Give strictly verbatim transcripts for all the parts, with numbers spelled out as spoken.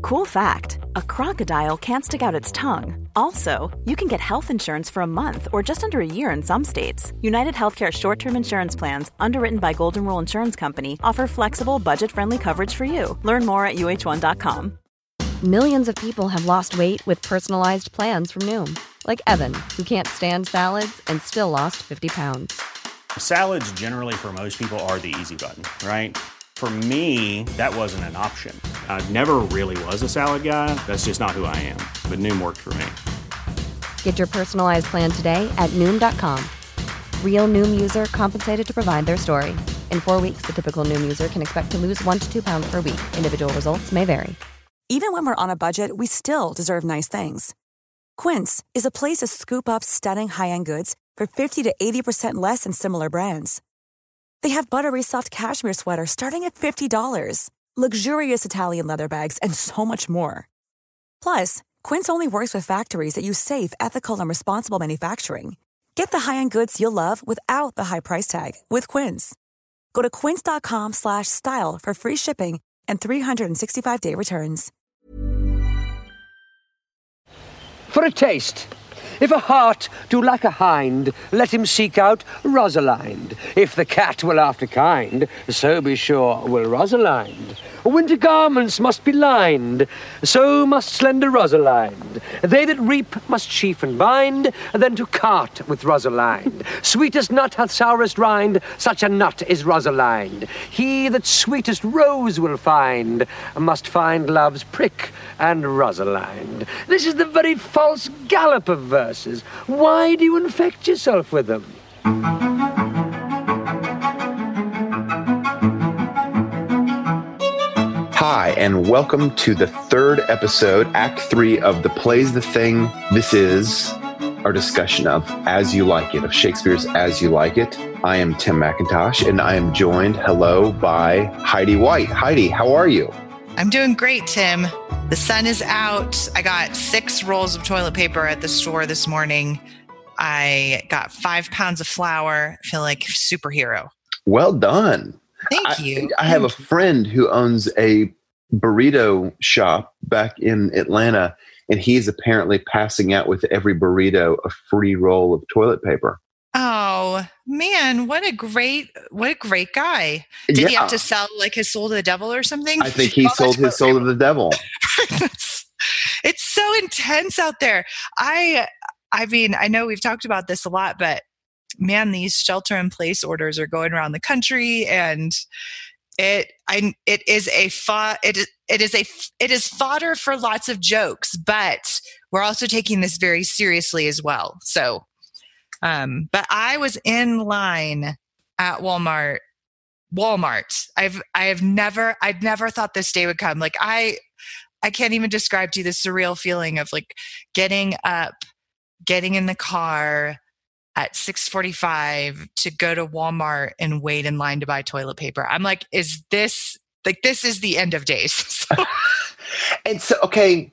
Cool fact, a crocodile can't stick out its tongue. Also, you can get health insurance for a month or just under a year in some states. United Healthcare short-term insurance plans, underwritten by Golden Rule Insurance Company, offer flexible, budget-friendly coverage for you. Learn more at U H one dot com. Millions of people have lost weight with personalized plans from Noom. Like Evan, who can't stand salads and still lost fifty pounds. Salads generally for most people are the easy button, right? For me, that wasn't an option. I never really was a salad guy. That's just not who I am. But Noom worked for me. Get your personalized plan today at Noom dot com. Real Noom user compensated to provide their story. In four weeks, the typical Noom user can expect to lose one to two pounds per week. Individual results may vary. Even when we're on a budget, we still deserve nice things. Quince is a place to scoop up stunning high-end goods for fifty to eighty percent less than similar brands. They have buttery soft cashmere sweaters starting at fifty dollars, luxurious Italian leather bags, and so much more. Plus, Quince only works with factories that use safe, ethical, and responsible manufacturing. Get the high-end goods you'll love without the high price tag with Quince. Go to quince dot com slash style for free shipping and three sixty-five day returns. For a taste. If a hart do lack a hind, let him seek out Rosalind. If the cat will after kind, so be sure will Rosalind. Winter garments must be lined, so must slender Rosalind. They that reap must sheaf and bind, then to cart with Rosalind. Sweetest nut hath sourest rind, such a nut is Rosalind. He that sweetest rose will find, must find love's prick and Rosalind. This is the very false gallop of verses. Why do you infect yourself with them? Hi, and welcome to the third episode, Act Three of The Play's the Thing. This is our discussion of As You Like It, of Shakespeare's As You Like It. I am Tim McIntosh, and I am joined, hello, by Heidi White. Heidi, how are you? I'm doing great, Tim. The sun is out. I got six rolls of toilet paper at the store this morning. I got five pounds of flour. I feel like a superhero. Well done. Thank I, you. I have a friend who owns a burrito shop back in Atlanta, and he's apparently passing out with every burrito a free roll of toilet paper. Oh man, what a great, what a great guy. Did yeah. he have to sell like his soul to the devil or something? I think he sold his soul to the devil. It's so intense out there. I, I mean, I know we've talked about this a lot, but man, these shelter in place orders are going around the country, and it, I, it is a fo- it, it is a, it is fodder for lots of jokes, but we're also taking this very seriously as well. So, um, but I was in line at Walmart, Walmart. I've, I have never, I'd never thought this day would come. Like I, I can't even describe to you the surreal feeling of like getting up, getting in the car at six forty-five to go to Walmart and wait in line to buy toilet paper. I'm like, is this, like, this is the end of days. So. And so, okay,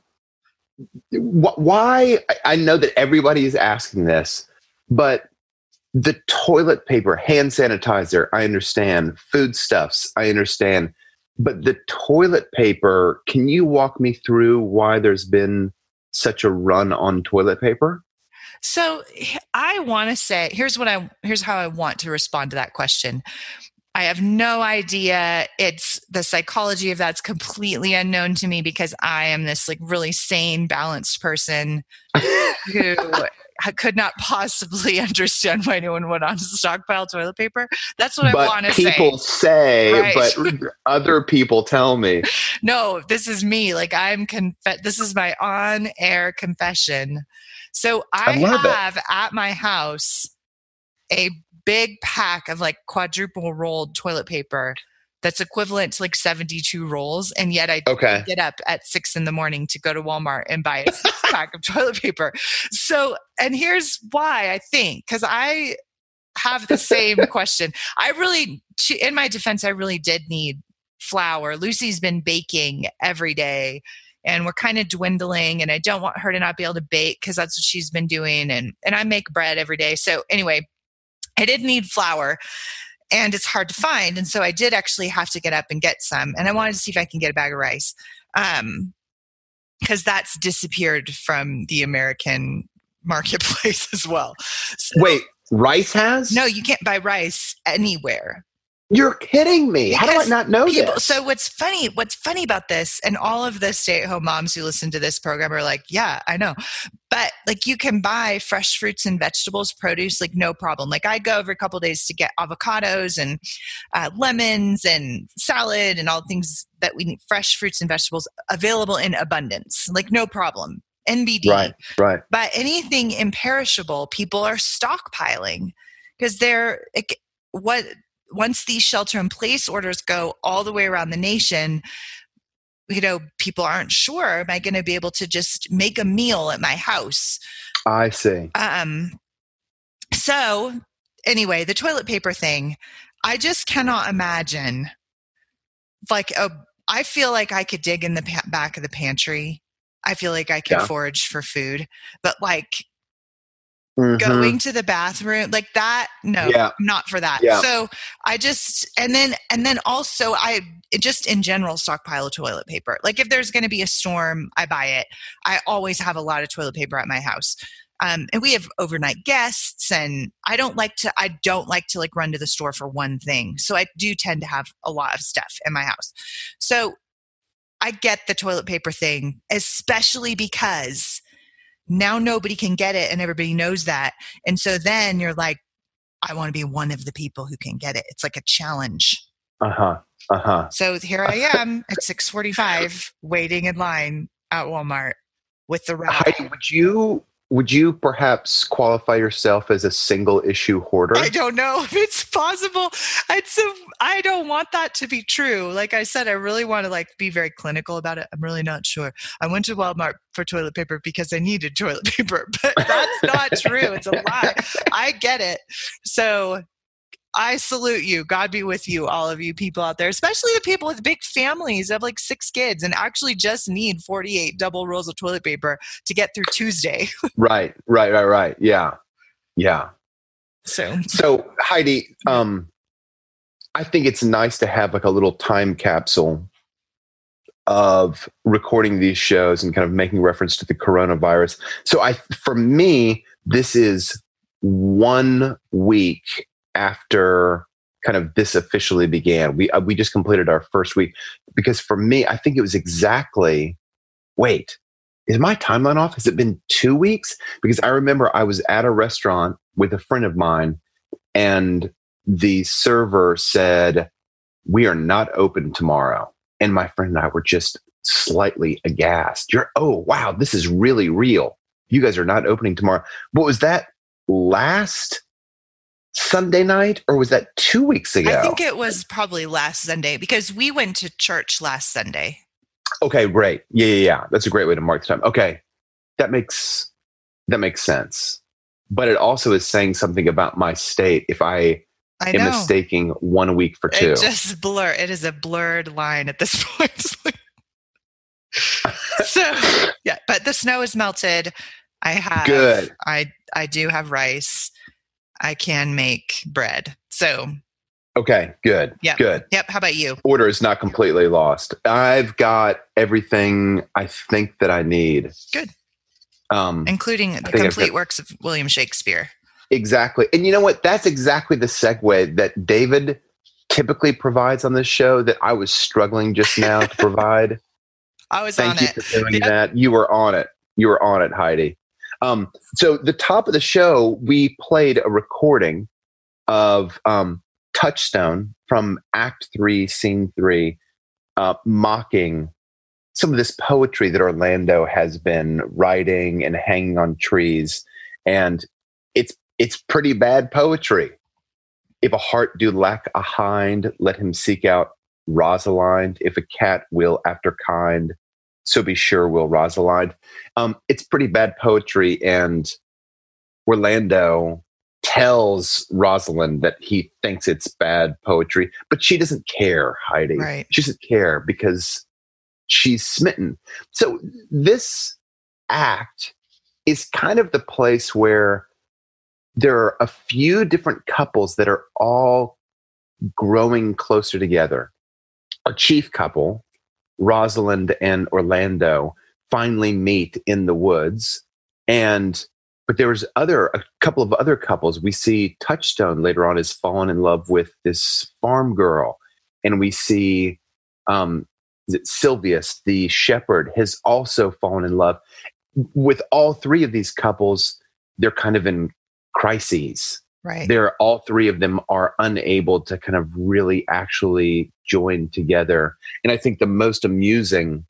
wh- why, I know that everybody is asking this, but the toilet paper, hand sanitizer, I understand. Foodstuffs, I understand. But the toilet paper, can you walk me through why there's been such a run on toilet paper? So I want to say, here's what I, here's how I want to respond to that question. I have no idea. It's the psychology of that's completely unknown to me because I am this like really sane, balanced person who could not possibly understand why anyone would want to stockpile toilet paper. That's what but I want to say. People say, right. But other people tell me. No, this is me. Like I'm conf- this is my on-air confession. So I, I have it. At my house a big pack of like quadruple rolled toilet paper that's equivalent to like seventy-two rolls. And yet I okay. get up at six in the morning to go to Walmart and buy a pack of toilet paper. So, and here's why I think, because I have the same question. I really, in my defense, I really did need flour. Lucy's been baking every day. And we're kind of dwindling, and I don't want her to not be able to bake because that's what she's been doing. And, and I make bread every day. So anyway, I did need flour, and it's hard to find. And so I did actually have to get up and get some. And I wanted to see if I can get a bag of rice. Um, because that's disappeared from the American marketplace as well. So, Wait, rice has? no, you can't buy rice anywhere. You're kidding me. How do I Because not know people, this? So what's funny, what's funny about this, and all of the stay-at-home moms who listen to this program are like, yeah, I know. But like you can buy fresh fruits and vegetables, produce, like no problem. Like I go every couple of days to get avocados and uh, lemons and salad and all things that we need, fresh fruits and vegetables available in abundance, like no problem. N B D. Right, right. But anything imperishable, people are stockpiling because they're, it, what, once these shelter in place orders go all the way around the nation, you know, people aren't sure, am I going to be able to just make a meal at my house? I see. Um, so anyway, the toilet paper thing, I just cannot imagine like, a, I feel like I could dig in the pa- back of the pantry. I feel like I could Yeah. forage for food, but like, Mhm. going to the bathroom like that, no, Yeah. I'm not for that. Yeah. So I just, and then, and then also I it just in general stockpile of toilet paper. Like if there's going to be a storm, I buy it. I always have a lot of toilet paper at my house. Um, and we have overnight guests, and I don't like to, I don't like to like run to the store for one thing. So I do tend to have a lot of stuff in my house. So I get the toilet paper thing, especially because now nobody can get it and everybody knows that. And so then you're like, I want to be one of the people who can get it. It's like a challenge. Uh-huh. Uh-huh. So here I am at six forty-five waiting in line at Walmart with the rag. Heidi, would you would you perhaps qualify yourself as a single issue hoarder? I don't know if it's possible. It's a, I don't want that to be true. Like I said, I really want to like be very clinical about it. I'm really not sure. I went to Walmart for toilet paper because I needed toilet paper, but that's not true. It's a lie. I get it. So I salute you. God be with you, all of you people out there, especially the people with big families of like six kids and actually just need forty-eight double rolls of toilet paper to get through Tuesday. Right, right, right, right. Yeah. Yeah. So, So Heidi, um, I think it's nice to have like a little time capsule of recording these shows and kind of making reference to the coronavirus. So I, for me, this is one week after kind of this officially began. We, uh, we just completed our first week because for me, I think it was exactly, wait, is my timeline off? Has it been two weeks? Because I remember I was at a restaurant with a friend of mine and the server said, we are not open tomorrow. And my friend and I were just slightly aghast. You're, oh, wow, this is really real. You guys are not opening tomorrow. What was that last Sunday night or was that two weeks ago? I think it was probably last Sunday because we went to church last Sunday. Okay, great. Yeah, yeah, yeah. That's a great way to mark the time. Okay. That makes that makes sense. But it also is saying something about my state if I, I am know. mistaking one week for two. It just blur. It is a blurred line at this point. So yeah, but the snow is melted. I have Good. I I do have rice. I can make bread. So Okay, good. yeah. Good. Yep. How about you? Order is not completely lost. I've got everything I think that I need. Good. Um, Including the think I've complete got- works of William Shakespeare. exactly. And you know what? That's exactly the segue that David typically provides on this show that I was struggling just now to provide. I was Thank on you it. for doing Yep. that. You were on it. You were on it, Heidi. Um, so the top of the show, we played a recording of um, Touchstone from Act Three, Scene Three, uh, mocking some of this poetry that Orlando has been writing and hanging on trees, and it's it's pretty bad poetry. If a heart do lack a hind, let him seek out Rosalind. If a cat will after kind, so be sure will Rosalind. Um, it's pretty bad poetry, and Orlando tells Rosalind that he thinks it's bad poetry, but she doesn't care, Heidi. Right. She doesn't care because she's smitten. So this act is kind of the place where there are a few different couples that are all growing closer together. Our chief couple, Rosalind and Orlando, finally meet in the woods. And but there was other a couple of other couples. We see Touchstone later on has fallen in love with this farm girl, and we see um, Silvius, the shepherd, has also fallen in love. With all three of these couples, they're kind of in crises. Right. They're all three of them are unable to kind of really actually join together. And I think the most amusing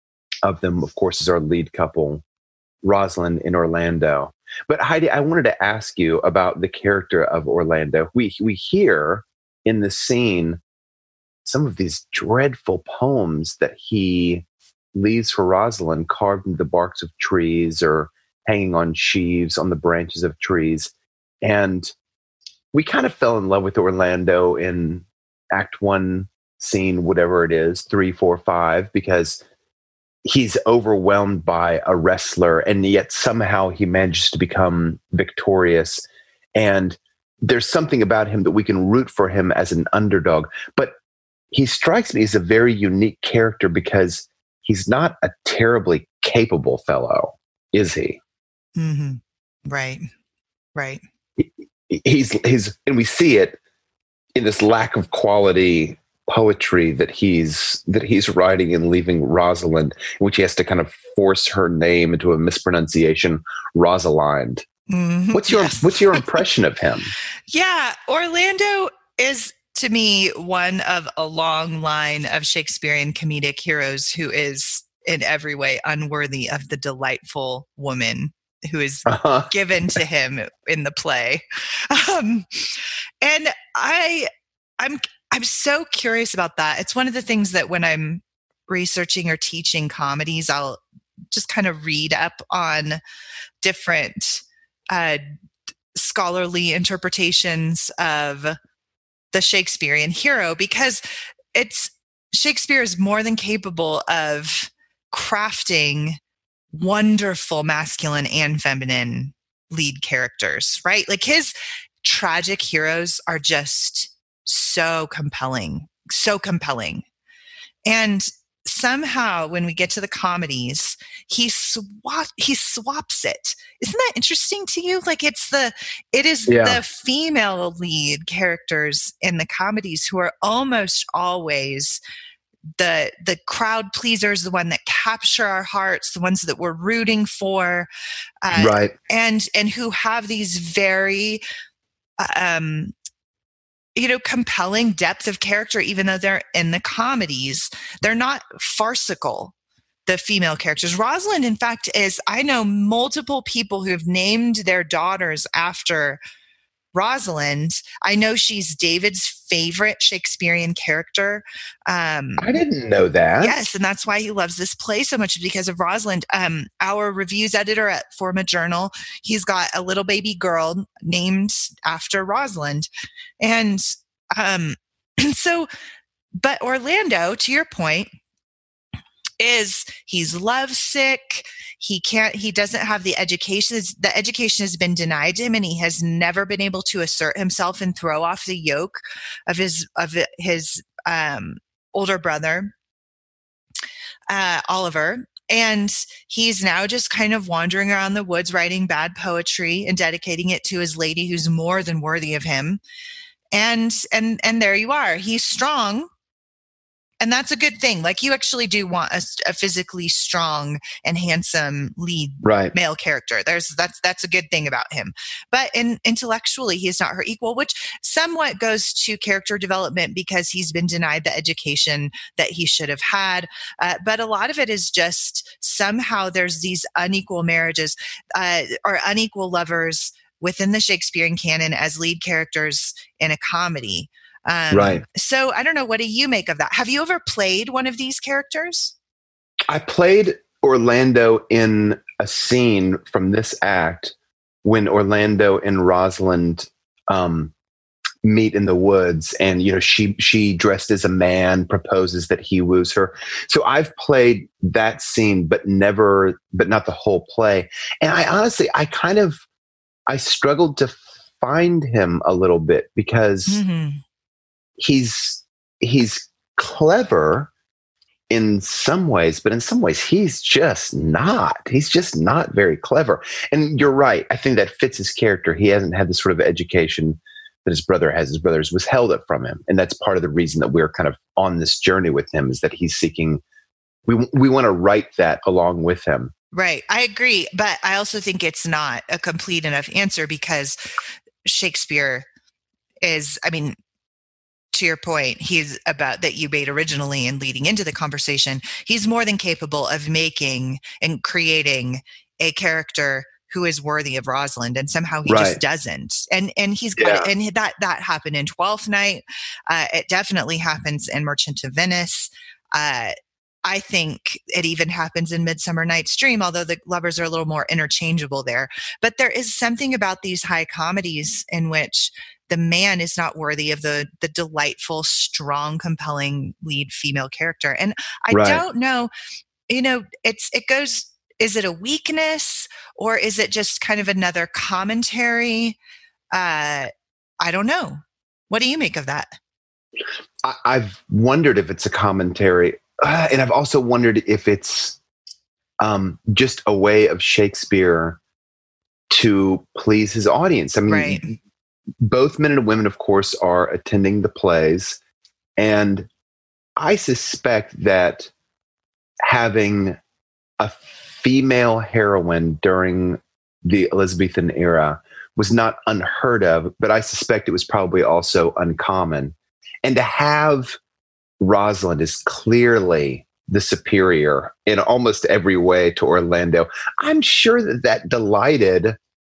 of them, of course, is our lead couple, Rosalind and Orlando. But Heidi, I wanted to ask you about the character of Orlando. We we hear in the scene some of these dreadful poems that he leaves for Rosalind, carved into the barks of trees or hanging on sheaves on the branches of trees. And we kind of fell in love with Orlando in Act One, scene, whatever it is, three, four, five, because he's overwhelmed by a wrestler, and yet somehow he manages to become victorious. And there's something about him that we can root for him as an underdog. But he strikes me as a very unique character because he's not a terribly capable fellow, is he? Mm-hmm. Right. Right. He's he's and we see it in this lack of quality poetry that he's that he's writing and leaving Rosalind, in which he has to kind of force her name into a mispronunciation, Rosalind. Mm-hmm. What's your Yes. what's your impression of him? Yeah, Orlando is, to me, one of a long line of Shakespearean comedic heroes who is in every way unworthy of the delightful woman who is Uh-huh. given to him in the play. Um, and I, I'm, I'm so curious about that. It's one of the things that when I'm researching or teaching comedies, I'll just kind of read up on different uh, scholarly interpretations of the Shakespearean hero, because it's Shakespeare is more than capable of crafting wonderful masculine and feminine lead characters, right? Like his tragic heroes are just so compelling, so compelling. And somehow when we get to the comedies, he swap he swaps it. Isn't that interesting to you? Like it's the it is Yeah. the female lead characters in the comedies who are almost always the the crowd pleasers, the one that capture our hearts, the ones that we're rooting for, uh, Right. and and who have these very um you know, compelling depth of character, even though they're in the comedies. They're not farcical, the female characters. Rosalind, in fact, is, I know multiple people who have named their daughters after Rosalind. I know she's David's favorite Shakespearean character. Um, I didn't know that. Yes, and that's why he loves this play so much, because of Rosalind. Um, our reviews editor at Forma Journal, he's got a little baby girl named after Rosalind. And um, so, but Orlando, to your point, is he's lovesick. He can't, he doesn't have the education. The education has been denied to him, and he has never been able to assert himself and throw off the yoke of his, of his, um, older brother, uh, Oliver. And he's now just kind of wandering around the woods, writing bad poetry and dedicating it to his lady who's more than worthy of him. And, and, and there you are. He's strong. And that's a good thing. Like, you actually do want a, a physically strong and handsome lead Right. male character. There's that's that's a good thing about him. But in, intellectually, he's not her equal, which somewhat goes to character development because he's been denied the education that he should have had. Uh, but a lot of it is just somehow there's these unequal marriages uh, or unequal lovers within the Shakespearean canon as lead characters in a comedy. Um, Right. So I don't know. What do you make of that? Have you ever played one of these characters? I played Orlando in a scene from this act when Orlando and Rosalind um, meet in the woods, and you know she she dressed as a man proposes that he woos her. So I've played that scene, but never, but not the whole play. And I honestly, I kind of, I struggled to find him a little bit because. Mm-hmm. He's he's clever, in some ways, but in some ways he's just not. He's just not very clever. And you're right. I think that fits his character. He hasn't had the sort of education that his brother has. His brother's withheld it from him. And that's part of the reason that we're kind of on this journey with him, is that he's seeking, we, we want to write that along with him. Right. I agree. But I also think it's not a complete enough answer, because Shakespeare is, I mean, to your point, he's about that you made originally and leading into the conversation, he's more than capable of making and creating a character who is worthy of Rosalind, and somehow he right. just doesn't. And and he's got yeah. and that that happened in Twelfth Night. Uh, it definitely happens in Merchant of Venice. Uh, I think it even happens in Midsummer Night's Dream, although the lovers are a little more interchangeable there. But there is something about these high comedies in which the man is not worthy of the the delightful, strong, compelling lead female character. And I right. don't know, you know, it's it goes, is it a weakness or is it just kind of another commentary? Uh, I don't know. What do you make of that? I, I've wondered if it's a commentary. Uh, and I've also wondered if it's um, just a way of Shakespeare to please his audience. I mean, right. both men and women, of course, are attending the plays. And I suspect that having a female heroine during the Elizabethan era was not unheard of, but I suspect it was probably also uncommon. And to have Rosalind is clearly the superior in almost every way to Orlando, I'm sure that that delighted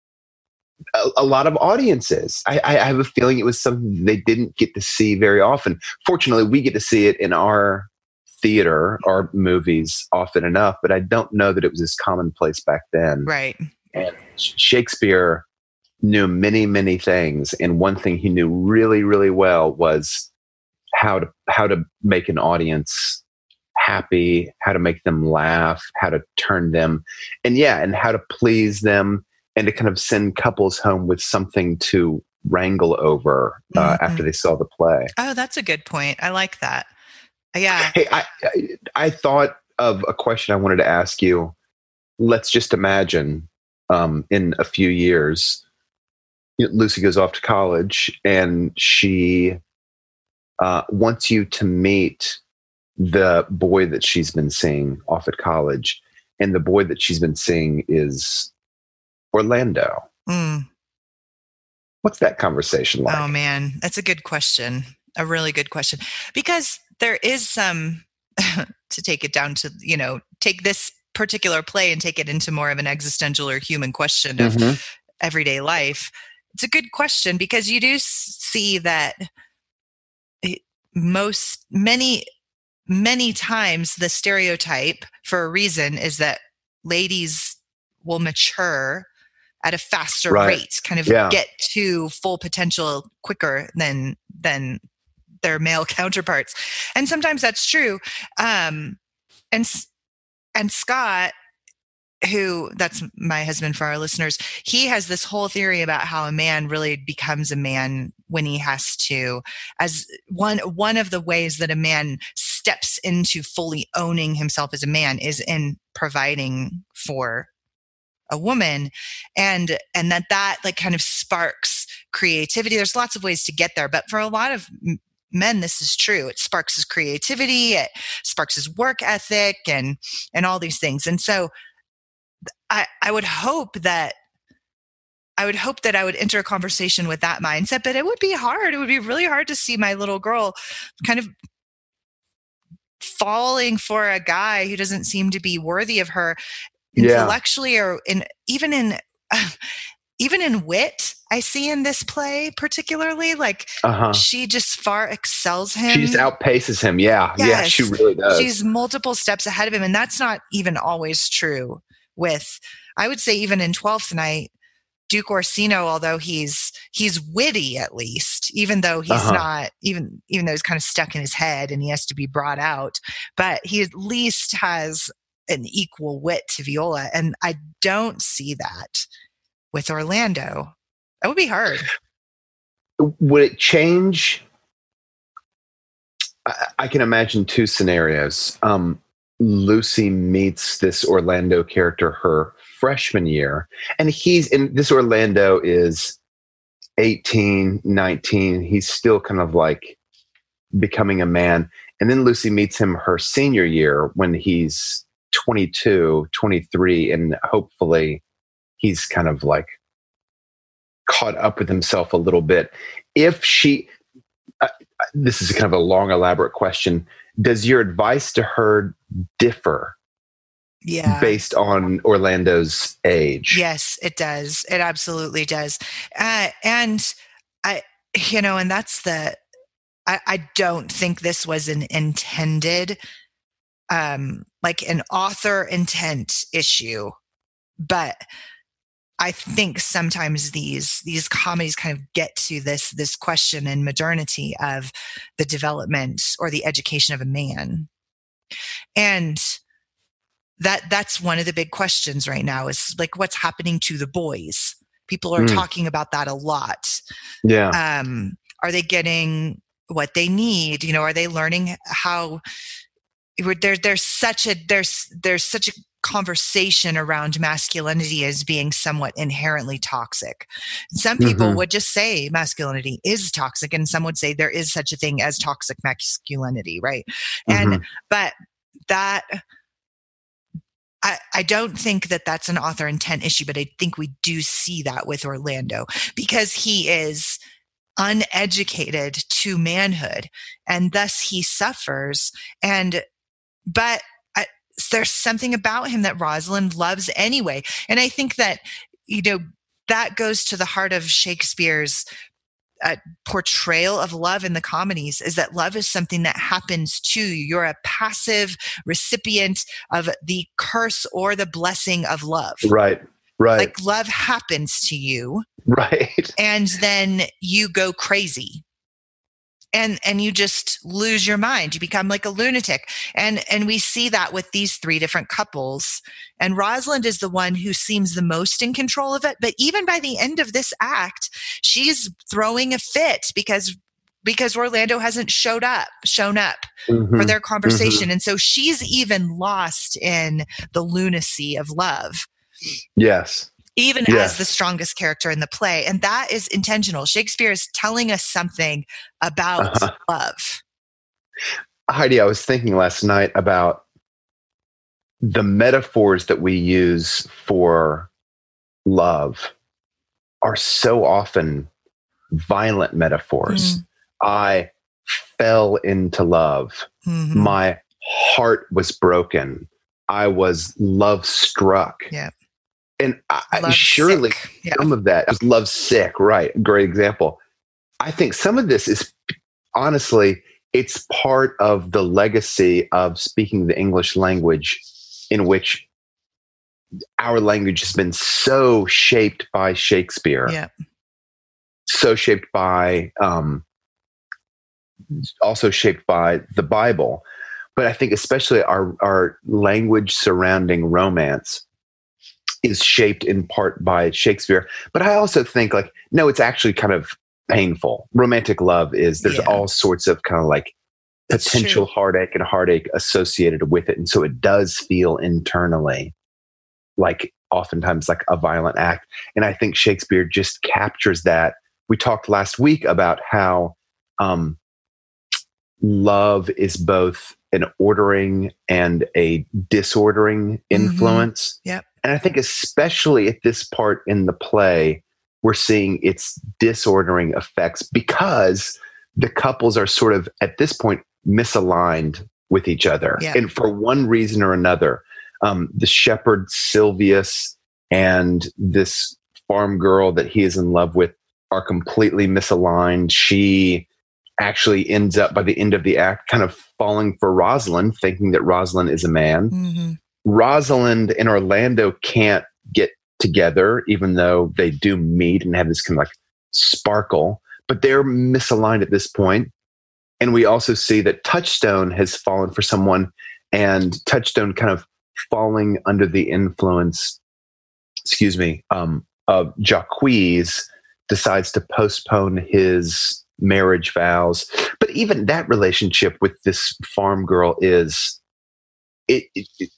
a, a lot of audiences. I, I have a feeling it was something they didn't get to see very often. Fortunately, we get to see it in our theater, our movies often enough, but I don't know that it was as commonplace back then. Right. And Shakespeare knew many, many things. And one thing he knew really, really well was how to how to make an audience happy, how to make them laugh, how to turn them, and yeah, and how to please them, and to kind of send couples home with something to wrangle over uh, mm-hmm. after they saw the play. Oh, that's a good point. I like that. Yeah. Hey, I, I I thought of a question I wanted to ask you. Let's just imagine um, in a few years, Lucy goes off to college and she uh, wants you to meet the boy that she's been seeing off at college. And the boy that she's been seeing is Orlando. Mm. What's that conversation like? Oh, man, that's a good question. A really good question. Because there is some, to take it down to, you know, take this particular play and take it into more of an existential or human question of mm-hmm. everyday life. It's a good question because you do see that most, many, many times the stereotype for a reason is that ladies will mature at a faster right. rate, kind of yeah. get to full potential quicker than, than their male counterparts. And sometimes that's true. Um, and, and Scott, who that's my husband for our listeners, he has this whole theory about how a man really becomes a man when he has to, as one, one of the ways that a man steps into fully owning himself as a man is in providing for a woman. And, and that, that like kind of sparks creativity. There's lots of ways to get there, but for a lot of men, this is true. It sparks his creativity, it sparks his work ethic and, and all these things. And so I, I would hope that I would hope that I would enter a conversation with that mindset, but it would be hard. It would be really hard to see my little girl kind of falling for a guy who doesn't seem to be worthy of her yeah. intellectually or in even in uh, even in wit. I see in this play particularly, like uh-huh. she just far excels him. She just outpaces him. Yeah. Yes. Yeah, she really does. She's multiple steps ahead of him. And that's not even always true with, I would say even in Twelfth Night, Duke Orsino, although he's, he's witty at least, even though he's uh-huh. not, even, even though he's kind of stuck in his head and he has to be brought out, but he at least has an equal wit to Viola. And I don't see that with Orlando. That would be hard. Would it change? I, I can imagine two scenarios. Um, Lucy meets this Orlando character her freshman year, and he's in this Orlando is eighteen, nineteen. He's still kind of like becoming a man. And then Lucy meets him her senior year when he's twenty-two, twenty-three, and hopefully he's kind of like caught up with himself a little bit. If she, uh, this is kind of a long, elaborate question. Does your advice to her differ? Yeah. Based on Orlando's age? Yes, it does. It absolutely does. Uh, and I, you know, and that's the, I, I don't think this was an intended, um, like an author intent issue, but I think sometimes these these comedies kind of get to this this question in modernity of the development or the education of a man, and that that's one of the big questions right now is like what's happening to the boys. People are mm. talking about that a lot. Yeah, um, are they getting what they need? You know, are they learning how? There, there's such a there's there's such a conversation around masculinity as being somewhat inherently toxic. Some people mm-hmm. would just say masculinity is toxic, and some would say there is such a thing as toxic masculinity, right? Mm-hmm. And but that I, I don't think that that's an author intent issue, but I think we do see that with Orlando because he is uneducated to manhood, and thus he suffers. And but there's something about him that Rosalind loves anyway. And I think that, you know, that goes to the heart of Shakespeare's uh, portrayal of love in the comedies, is that love is something that happens to you. You're a passive recipient of the curse or the blessing of love. Right, right. Like love happens to you. Right. And then you go crazy. And and you just lose your mind. You become like a lunatic. And and we see that with these three different couples. And Rosalind is the one who seems the most in control of it. But even by the end of this act, she's throwing a fit because because Orlando hasn't showed up, shown up mm-hmm. for their conversation. Mm-hmm. And so she's even lost in the lunacy of love. Yes. Even yes. as the strongest character in the play. And that is intentional. Shakespeare is telling us something about uh-huh. love. Heidi, I was thinking last night about the metaphors that we use for love are so often violent metaphors. Mm. I fell into love. Mm-hmm. My heart was broken. I was love struck. Yeah. And I, surely yeah. some of that is love sick, right? Great example. I think some of this is honestly, it's part of the legacy of speaking the English language, in which our language has been so shaped by Shakespeare, yeah. so shaped by, um, also shaped by the Bible. But I think especially our, our language surrounding romance is shaped in part by Shakespeare. But I also think like, no, it's actually kind of painful. Romantic love is, there's yeah. all sorts of kind of like That's potential true. heartache and heartache associated with it. And so it does feel internally like oftentimes like a violent act. And I think Shakespeare just captures that. We talked last week about how um, love is both an ordering and a disordering influence. Mm-hmm. Yep. And I think especially at this part in the play, we're seeing its disordering effects because the couples are sort of, at this point, misaligned with each other. Yeah. And for one reason or another, um, the shepherd Silvius and this farm girl that he is in love with are completely misaligned. She actually ends up, by the end of the act, kind of falling for Rosalind, thinking that Rosalind is a man. Mm-hmm. Rosalind and Orlando can't get together, even though they do meet and have this kind of like sparkle, but they're misaligned at this point. And we also see that Touchstone has fallen for someone, and Touchstone kind of falling under the influence, excuse me, um, of Jacques, decides to postpone his marriage vows. But even that relationship with this farm girl is, it, it, it,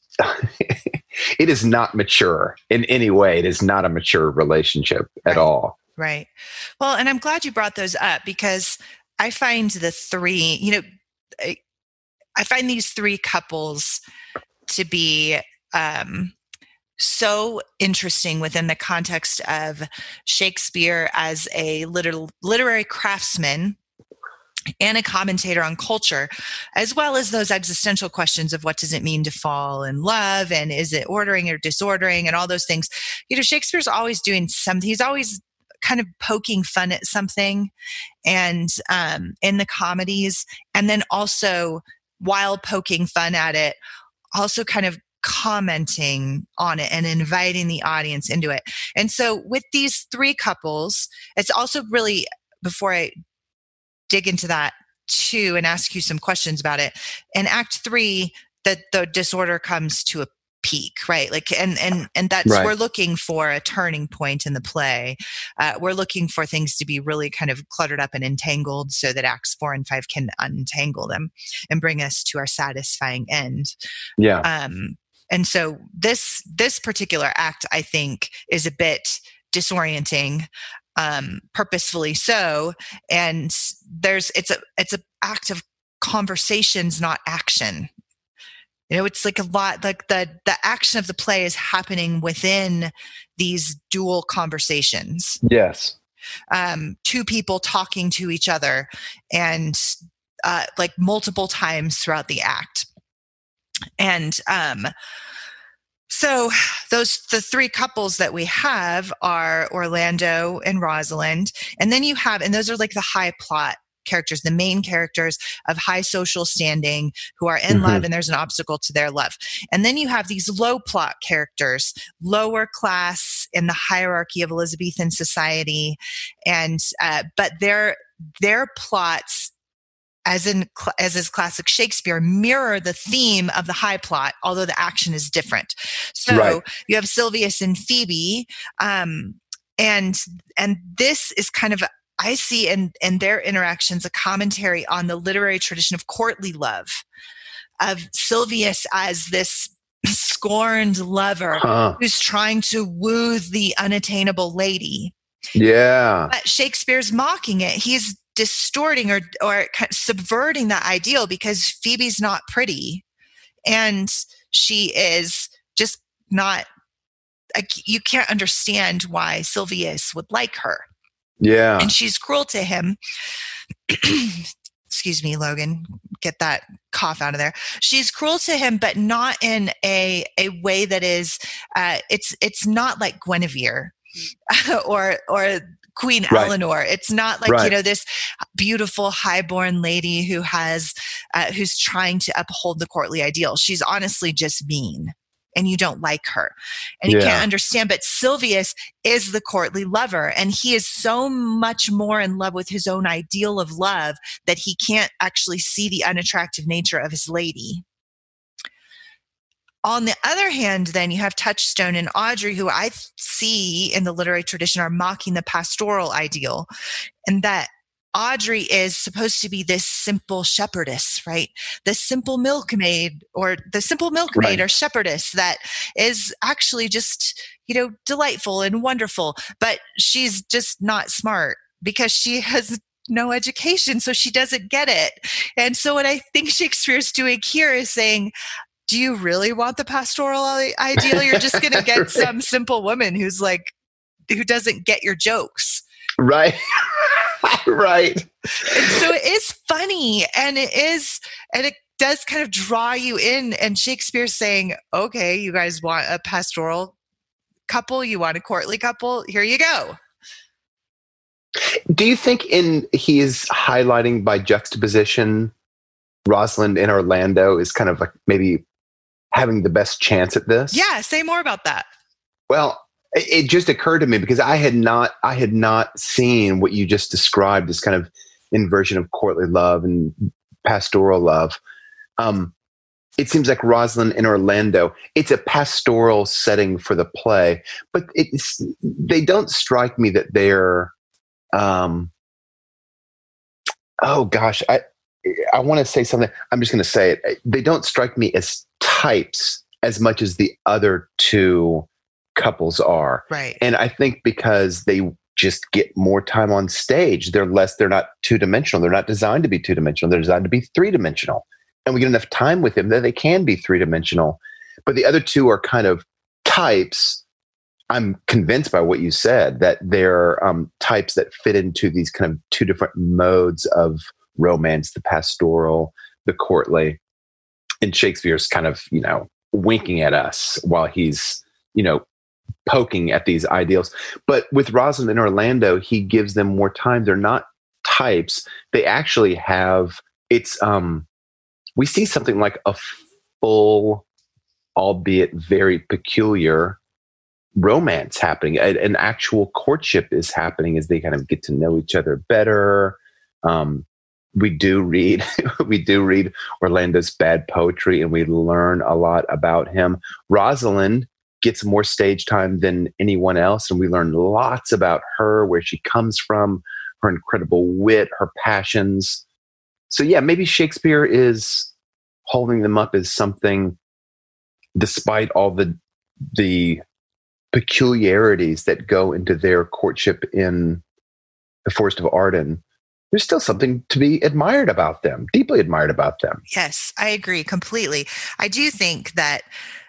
it is not mature in any way. It is not a mature relationship at right. all. Right. Well, and I'm glad you brought those up, because I find the three, you know, I, I find these three couples to be um, so interesting within the context of Shakespeare as a liter- literary craftsman and a commentator on culture, as well as those existential questions of what does it mean to fall in love, and is it ordering or disordering, and all those things. You know, Shakespeare's always doing something. He's always kind of poking fun at something, and um, in the comedies, and then also while poking fun at it, also kind of commenting on it and inviting the audience into it. And so with these three couples, it's also really, before I dig into that too and ask you some questions about it, in Act Three, that the disorder comes to a peak, right? Like, and and and that's right. We're looking for a turning point in the play. Uh, we're looking for things to be really kind of cluttered up and entangled, so that Acts Four and Five can untangle them and bring us to our satisfying end. Yeah. Um. And so this this particular act, I think, is a bit disorienting. Um, purposefully so, and there's it's a it's a act of conversations, not action. You know, it's like a lot like the the action of the play is happening within these dual conversations. Yes, um, two people talking to each other, and uh, like multiple times throughout the act, and um. So those the three couples that we have are Orlando and Rosalind. And then you have, and those are like the high plot characters, the main characters of high social standing who are in mm-hmm. love, and there's an obstacle to their love. And then you have these low plot characters, lower class in the hierarchy of Elizabethan society. And, uh, but their, their plots, as in as is classic Shakespeare, mirror the theme of the high plot, although the action is different. So right. you have Silvius and Phoebe, um, and and this is kind of, I see in in their interactions a commentary on the literary tradition of courtly love, of Silvius as this scorned lover huh. who's trying to woo the unattainable lady. Yeah, but Shakespeare's mocking it. He's distorting or or subverting that ideal, because Phoebe's not pretty, and she is just not, like, you can't understand why Silvius would like her. Yeah. And she's cruel to him. Excuse me, Logan, get that cough out of there. She's cruel to him, but not in a a way that is uh it's it's not like Guinevere or or Queen right. Eleanor. It's not like, right. you know, this beautiful highborn lady who has, uh, who's trying to uphold the courtly ideal. She's honestly just mean, and you don't like her, and you yeah. can't understand. But Silvius is the courtly lover, and he is so much more in love with his own ideal of love that he can't actually see the unattractive nature of his lady. On the other hand, then you have Touchstone and Audrey, who I see in the literary tradition are mocking the pastoral ideal, and that Audrey is supposed to be this simple shepherdess, right? The simple milkmaid, or the simple milkmaid right. or shepherdess that is actually just, you know, delightful and wonderful, but she's just not smart because she has no education, so she doesn't get it. And so what I think Shakespeare's doing here is saying, do you really want the pastoral ideal? You're just going to get right. some simple woman who's like, who doesn't get your jokes. Right. Right. And so it is funny, and it is, and it does kind of draw you in. And Shakespeare's saying, okay, you guys want a pastoral couple? You want a courtly couple? Here you go. Do you think in he is highlighting by juxtaposition Rosalind and Orlando is kind of like maybe having the best chance at this? Yeah, say more about that. Well, it, it just occurred to me because I had not I had not seen what you just described, this kind of inversion of courtly love and pastoral love. Um, it seems like Rosalind and Orlando, it's a pastoral setting for the play, but it's they don't strike me that they're um, oh gosh, I I want to say something. I'm just going to say it. They don't strike me as types as much as the other two couples are. Right. And I think because they just get more time on stage, they're less, they're not two dimensional. They're not designed to be two dimensional. They're designed to be three dimensional. And we get enough time with them that they can be three dimensional. But the other two are kind of types. I'm convinced by what you said that they're um, types that fit into these kind of two different modes of romance, the pastoral, the courtly. And Shakespeare's kind of, you know, winking at us while he's, you know, poking at these ideals. But with Rosalind and Orlando, he gives them more time. They're not types. They actually have, it's, um, we see something like a full, albeit very peculiar romance happening. A, an actual courtship is happening as they kind of get to know each other better. Um, we do read, we do read Orlando's bad poetry, and we learn a lot about him. Rosalind gets more stage time than anyone else, and we learn lots about her, where she comes from, her incredible wit, her passions. So yeah, maybe Shakespeare is holding them up as something, despite all the the peculiarities that go into their courtship in The Forest of Arden. There's still something to be admired about them, deeply admired about them. Yes, I agree completely. I do think that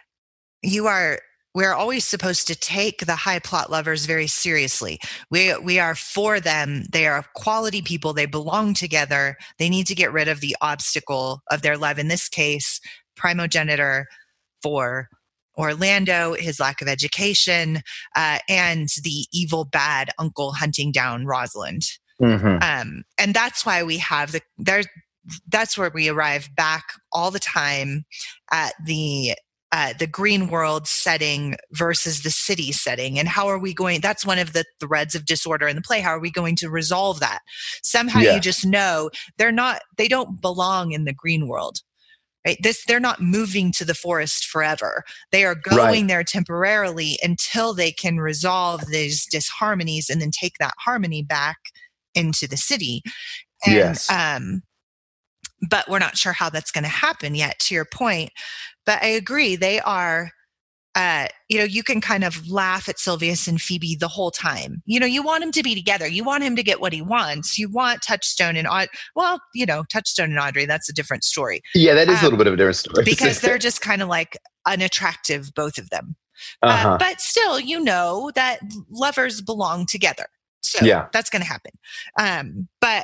you are, we're always supposed to take the high plot lovers very seriously. We we are for them. They are quality people. They belong together. They need to get rid of the obstacle of their love. In this case, primogenitor for Orlando, his lack of education, uh, and the evil, bad uncle hunting down Rosalind. Mm-hmm. Um, and that's why we have the, there's, that's where we arrive back all the time at the Uh, the green world setting versus the city setting. And how are we going? That's one of the threads of disorder in the play. How are we going to resolve that? Somehow yeah. You just know they're not, they don't belong in the green world, right? This, they're not moving to the forest forever. They are going right. there temporarily until they can resolve these disharmonies and then take that harmony back into the city. And, yes. um, but we're not sure how that's going to happen yet, to your point. But I agree. They are, uh, you know, you can kind of laugh at Sylvius and Phoebe the whole time. You know, you want him to be together. You want him to get what he wants. You want Touchstone and Aud- well, you know, Touchstone and Audrey, that's a different story. Yeah, that is um, a little bit of a different story. Because they're just kind of like unattractive, both of them. Uh-huh. Uh, but still, you know that lovers belong together. So yeah. That's going to happen. Um, but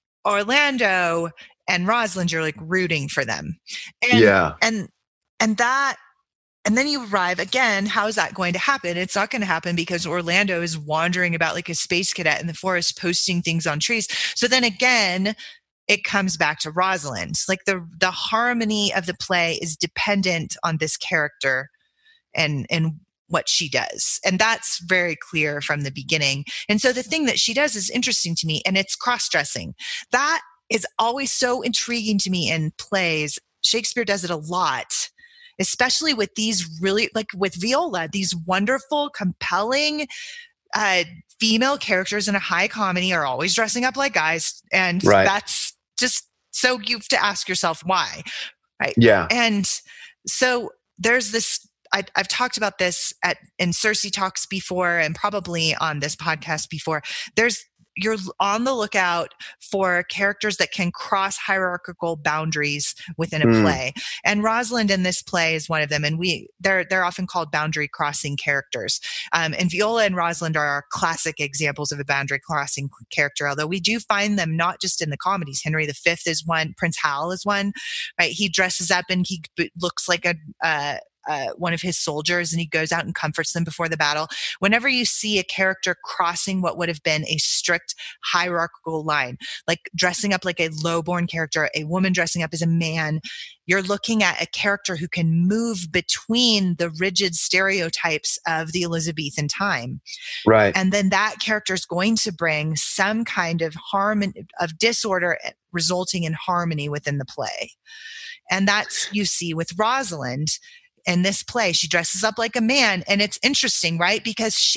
Orlando and Rosalind, you're like rooting for them. And, yeah. And, and that, and then you arrive again, how is that going to happen? It's not going to happen because Orlando is wandering about like a space cadet in the forest, posting things on trees. So then again, it comes back to Rosalind. Like the, the harmony of the play is dependent on this character and, and what she does. And that's very clear from the beginning. And so the thing that she does is interesting to me, and it's cross-dressing. That is always so intriguing to me in plays. Shakespeare does it a lot, especially with these really, like with Viola, these wonderful, compelling uh, female characters in a high comedy are always dressing up like guys. And right. That's just, so you have to ask yourself why, right? Yeah. And so there's this, I, I've talked about this at in Circe Talks before, and probably on this podcast before. There's You're on the lookout for characters that can cross hierarchical boundaries within a mm. play. And Rosalind in this play is one of them. And we, they're, they're often called boundary crossing characters. Um, and Viola and Rosalind are our classic examples of a boundary crossing character, although we do find them not just in the comedies. Henry the Fifth is one, Prince Hal is one, right? He dresses up and he b- looks like a, uh, Uh, one of his soldiers, and he goes out and comforts them before the battle. Whenever you see a character crossing what would have been a strict hierarchical line, like dressing up like a low-born character, a woman dressing up as a man, you're looking at a character who can move between the rigid stereotypes of the Elizabethan time. Right. And then that character is going to bring some kind of harmony, of disorder resulting in harmony within the play. And that's, you see with Rosalind. In this play, she dresses up like a man, and it's interesting, right? Because she, it's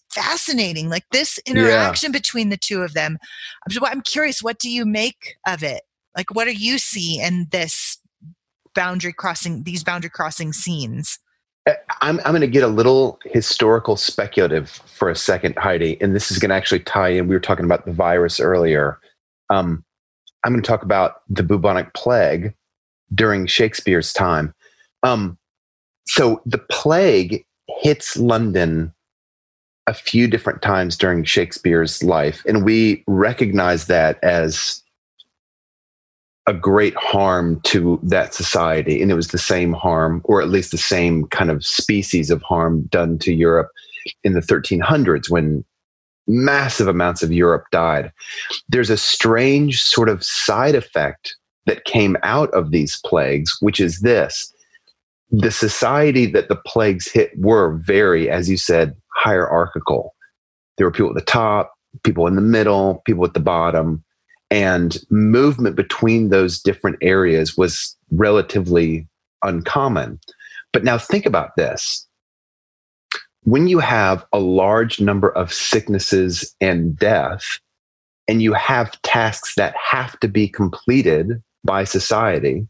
fascinating. Like this interaction yeah. between the two of them. I'm, I'm curious, what do you make of it? Like, what do you see in this boundary crossing, these boundary crossing scenes? I'm, I'm going to get a little historical speculative for a second, Heidi, and this is going to actually tie in. We were talking about the virus earlier. Um, I'm going to talk about the bubonic plague during Shakespeare's time. Um, so the plague hits London a few different times during Shakespeare's life, and we recognize that as a great harm to that society. And it was the same harm, or at least the same kind of species of harm done to Europe in the thirteen hundreds when massive amounts of Europe died. There's a strange sort of side effect that came out of these plagues, which is this. The society that the plagues hit were very, as you said, hierarchical. There were people at the top, people in the middle, people at the bottom. And movement between those different areas was relatively uncommon. But now think about this. When you have a large number of sicknesses and death, and you have tasks that have to be completed by society,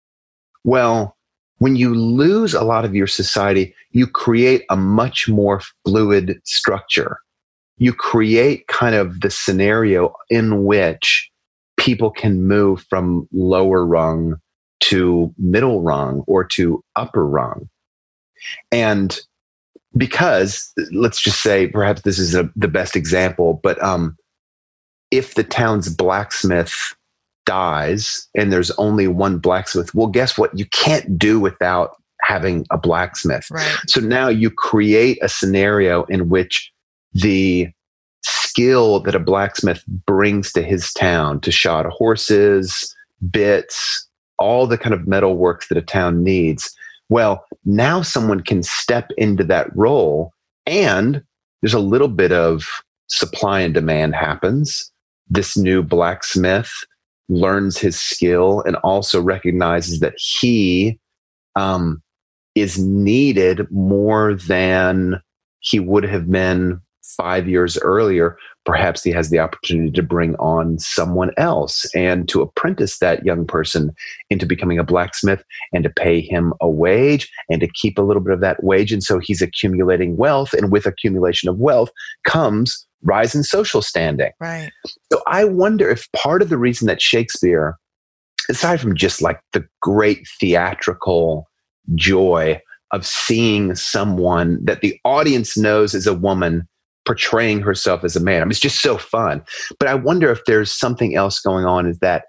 well, when you lose a lot of your society, you create a much more fluid structure. You create kind of the scenario in which people can move from lower rung to middle rung or to upper rung. And because, let's just say, perhaps this is a, the best example, but um, if the town's blacksmith dies and there's only one blacksmith, well, guess what? You can't do without having a blacksmith. Right. So now you create a scenario in which the skill that a blacksmith brings to his town to shod horses, bits, all the kind of metal works that a town needs. Well, now someone can step into that role, and there's a little bit of supply and demand happens. This new blacksmith learns his skill and also recognizes that he um, is needed more than he would have been five years earlier. Perhaps he has the opportunity to bring on someone else and to apprentice that young person into becoming a blacksmith and to pay him a wage and to keep a little bit of that wage. And so he's accumulating wealth, and with accumulation of wealth comes rise in social standing. Right. So I wonder if part of the reason that Shakespeare, aside from just like the great theatrical joy of seeing someone that the audience knows is a woman portraying herself as a man, I mean, it's just so fun. But I wonder if there's something else going on, is that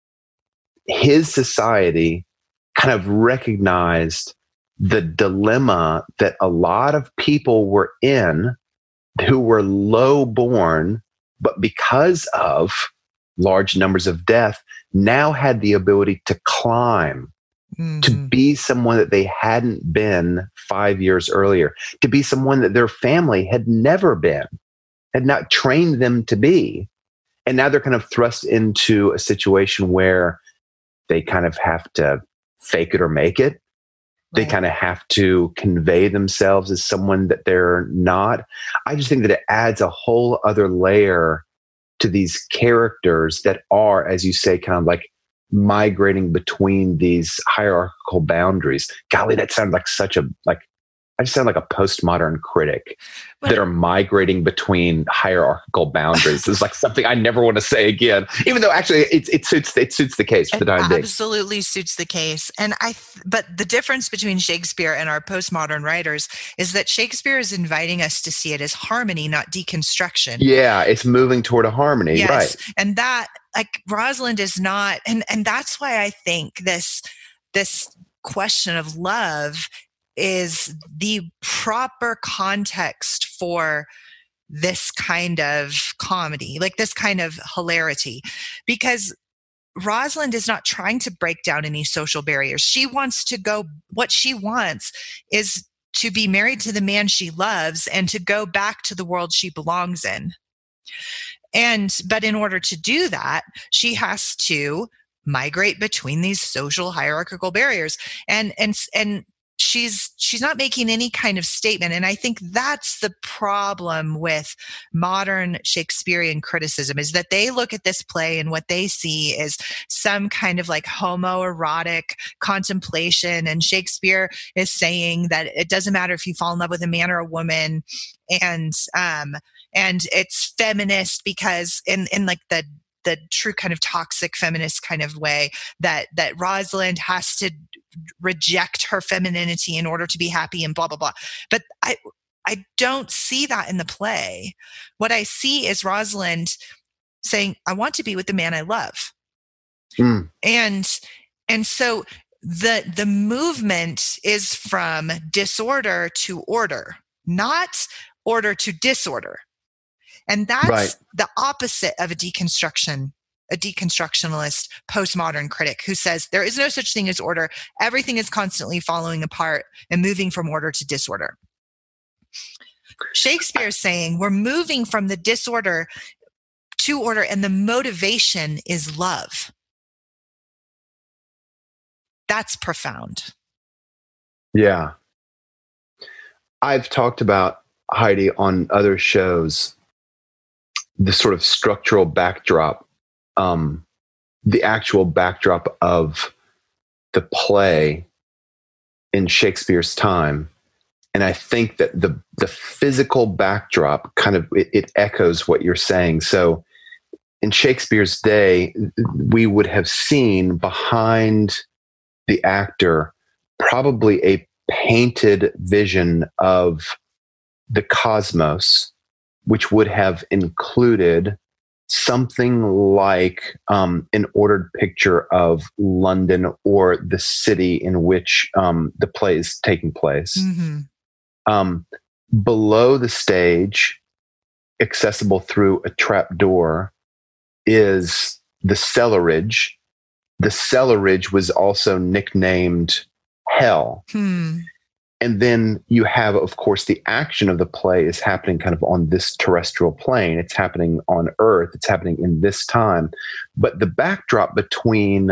his society kind of recognized the dilemma that a lot of people were in who were low born, but because of large numbers of death, now had the ability to climb, mm-hmm. to be someone that they hadn't been five years earlier, to be someone that their family had never been, had not trained them to be. And now they're kind of thrust into a situation where they kind of have to fake it or make it. They kind of have to convey themselves as someone that they're not. I just think that it adds a whole other layer to these characters that are, as you say, kind of like migrating between these hierarchical boundaries. Golly, that sounds like such a, like, I just sound like a postmodern critic but, that are migrating between hierarchical boundaries. It's like something I never want to say again, even though actually it, it suits it suits the case for the time being. Absolutely suits the case. And I, th- but the difference between Shakespeare and our postmodern writers is that Shakespeare is inviting us to see it as harmony, not deconstruction. Yeah, it's moving toward a harmony, yes. right? And that, like, Rosalind is not, and and that's why I think this this question of love is the proper context for this kind of comedy, like this kind of hilarity, because Rosalind is not trying to break down any social barriers. She wants to go, what she wants is to be married to the man she loves and to go back to the world she belongs in. And, but in order to do that, she has to migrate between these social hierarchical barriers. And, and, and, she's she's not making any kind of statement. And I think that's the problem with modern Shakespearean criticism, is that they look at this play and what they see is some kind of like homoerotic contemplation. And Shakespeare is saying that it doesn't matter if you fall in love with a man or a woman, and um and it's feminist because in in like the the true kind of toxic feminist kind of way, that that Rosalind has to reject her femininity in order to be happy and blah, blah, blah. But I I don't see that in the play. What I see is Rosalind saying, I want to be with the man I love. Mm. And and so the the movement is from disorder to order, not order to disorder. And that's right. The opposite of a deconstruction, a deconstructionalist postmodern critic who says there is no such thing as order. Everything is constantly falling apart and moving from order to disorder. Shakespeare is saying we're moving from the disorder to order, and the motivation is love. That's profound. Yeah. I've talked about, Heidi, on other shows, the sort of structural backdrop, um, the actual backdrop of the play in Shakespeare's time. And I think that the the physical backdrop kind of, it, it echoes what you're saying. So in Shakespeare's day, we would have seen behind the actor probably a painted vision of the cosmos, which would have included something like um, an ordered picture of London or the city in which um, the play is taking place. Mm-hmm. Um, below the stage, accessible through a trap door, is the cellarage. The cellarage was also nicknamed Hell. Hmm. And then you have, of course, the action of the play is happening kind of on this terrestrial plane. It's happening on Earth. It's happening in this time. But the backdrop between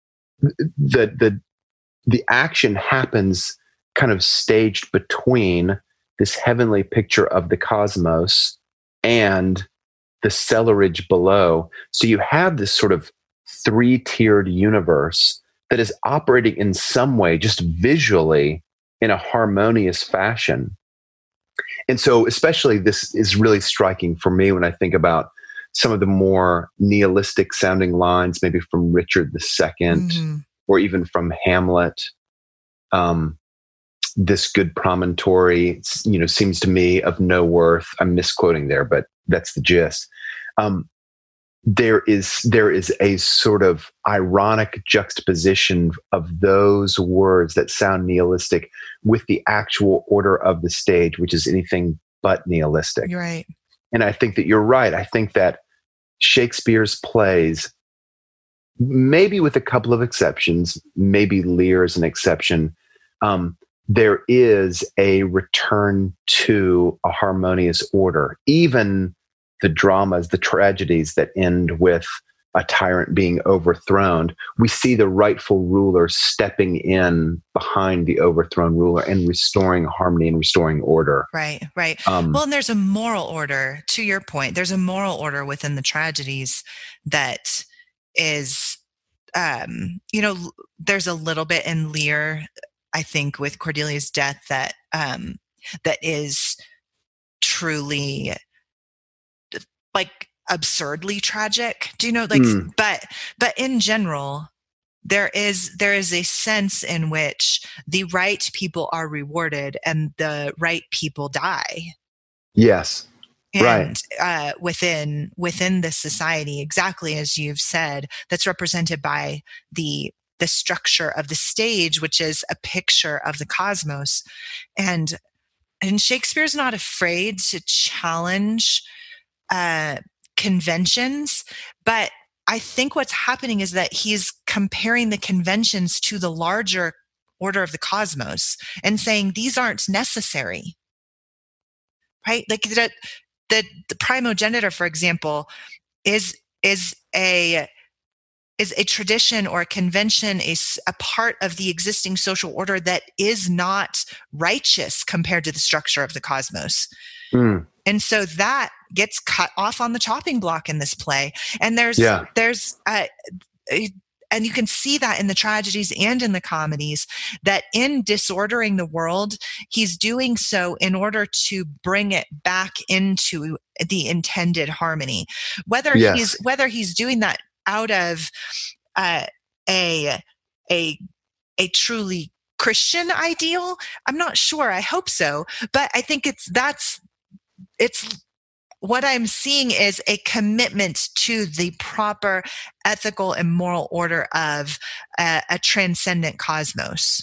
the the the action happens kind of staged between this heavenly picture of the cosmos and the cellarage below. So you have this sort of three-tiered universe that is operating in some way, just visually, in a harmonious fashion. And so especially this is really striking for me when I think about some of the more nihilistic sounding lines, maybe from Richard the Second, mm-hmm. or even from Hamlet. Um, this good promontory, you know, seems to me of no worth. I'm misquoting there, but that's the gist. Um, there is there is a sort of ironic juxtaposition of those words that sound nihilistic with the actual order of the stage, which is anything but nihilistic. You're right. And I think that you're right. I think that Shakespeare's plays, maybe with a couple of exceptions, maybe Lear is an exception, um, there is a return to a harmonious order. Even the dramas, the tragedies that end with a tyrant being overthrown, we see the rightful ruler stepping in behind the overthrown ruler and restoring harmony and restoring order. Right, right. Um, well, and there's a moral order, to your point. There's a moral order within the tragedies that is, um, you know, there's a little bit in Lear, I think, with Cordelia's death that um, that is truly like absurdly tragic. Do you know, like, mm. but, but in general, there is, there is a sense in which the right people are rewarded and the right people die. Yes. And, right. uh, within, within this society, exactly as you've said, that's represented by the, the structure of the stage, which is a picture of the cosmos. And, and Shakespeare's not afraid to challenge uh, conventions, but I think what's happening is that he's comparing the conventions to the larger order of the cosmos and saying these aren't necessary, right? Like the, the, the primogenitor, for example, is, is a, is a tradition or a convention, a, a part of the existing social order that is not righteous compared to the structure of the cosmos. Mm. And so that gets cut off on the chopping block in this play. And there's, yeah. there's, uh, and you can see that in the tragedies and in the comedies, that in disordering the world, he's doing so in order to bring it back into the intended harmony. Whether yes. he's, whether he's doing that out of uh, a a a truly Christian ideal, I'm not sure. I hope so, but I think it's that's it's what I'm seeing is a commitment to the proper ethical and moral order of a, a transcendent cosmos.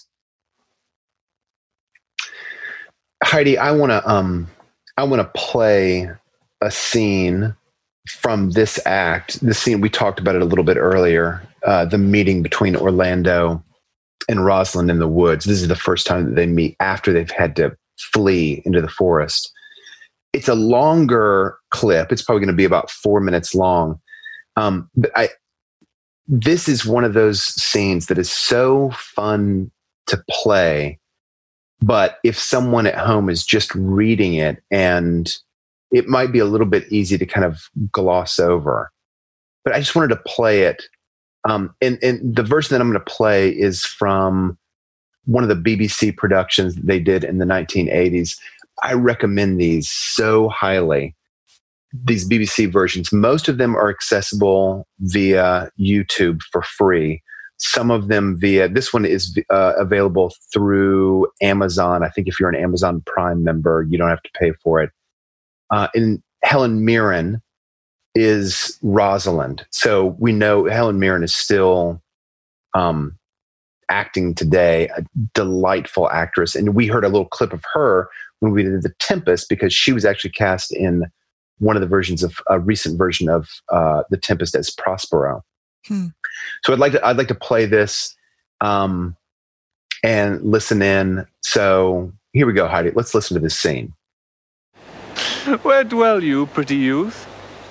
Heidi, I want to um, I want to play a scene from this act, the scene, we talked about it a little bit earlier, uh, the meeting between Orlando and Rosalind in the woods. This is the first time that they meet after they've had to flee into the forest. It's a longer clip. It's probably going to be about four minutes long. Um, but I, this is one of those scenes that is so fun to play. But if someone at home is just reading it, and it might be a little bit easy to kind of gloss over. But I just wanted to play it. Um, and, and the version that I'm going to play is from one of the B B C productions that they did in the nineteen eighties. I recommend these so highly, these B B C versions. Most of them are accessible via YouTube for free. Some of them via, this one is uh, available through Amazon. I think if you're an Amazon Prime member, you don't have to pay for it. Uh, and Helen Mirren is Rosalind. So we know Helen Mirren is still um, acting today, a delightful actress. And we heard a little clip of her when we did The Tempest, because she was actually cast in one of the versions of a recent version of uh, The Tempest as Prospero. Hmm. So I'd like to I'd like to play this um, and listen in. So here we go, Heidi. Let's listen to this scene. Where dwell you, pretty youth?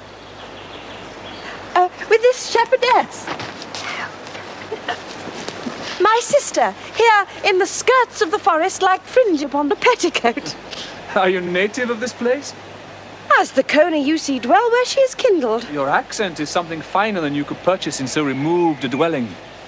Uh, with this shepherdess. My sister, here in the skirts of the forest like fringe upon the petticoat. Are you native of this place? As the Coney you see dwell where she is kindled. Your accent is something finer than you could purchase in so removed a dwelling.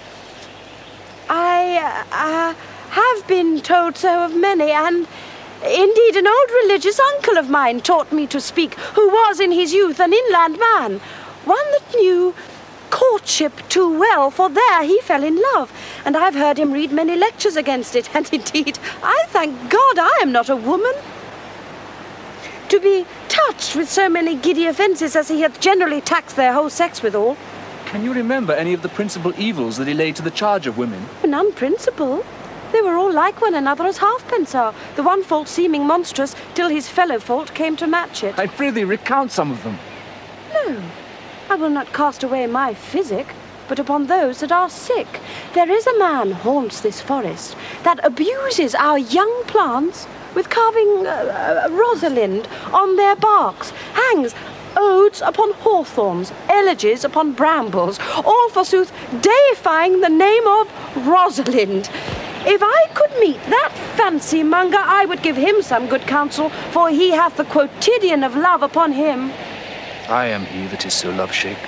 I uh, have been told so of many, and indeed an old religious uncle of mine taught me to speak, who was in his youth an inland man, one that knew courtship too well, for there he fell in love, and I've heard him read many lectures against it, and indeed I thank God I am not a woman. To be touched with so many giddy offences as he hath generally taxed their whole sex withal. Can you remember any of the principal evils that he laid to the charge of women? None principal. They were all like one another as halfpence are, the one fault seeming monstrous till his fellow fault came to match it. I prithee recount some of them. No, I will not cast away my physic, but upon those that are sick. There is a man haunts this forest that abuses our young plants with carving uh, uh, Rosalind on their barks, hangs odes upon hawthorns, elegies upon brambles, all forsooth deifying the name of Rosalind. If I could meet that fancy monger, I would give him some good counsel, for he hath the quotidian of love upon him. I am he that is so love-shaped.